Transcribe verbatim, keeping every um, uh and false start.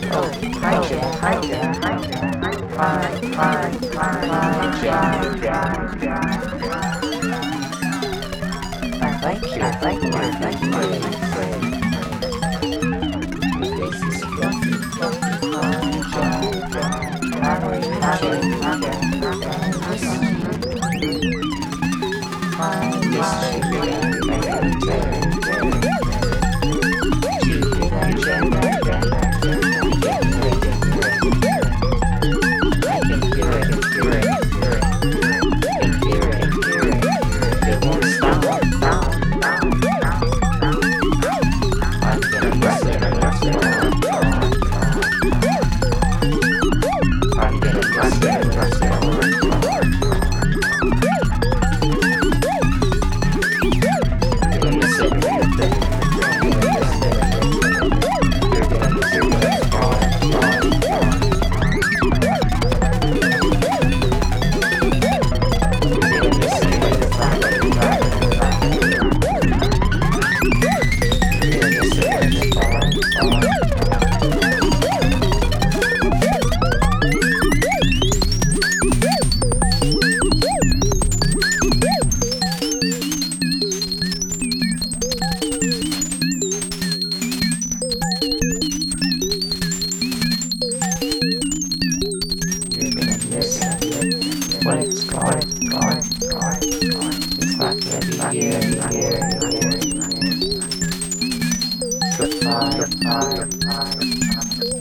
Oh, hi Jack, hi Jack, hi Jack, hi, hi, hi, hi Jack. I like you, I like you, I like you, I like you. Your face is fluffy, fluffy, hi Jack. How are you, Jack? I miss you. I miss you, Jack. I miss you. What's going, going, going, going? It's not gonna be here, here, here. Goodbye, goodbye, goodbye.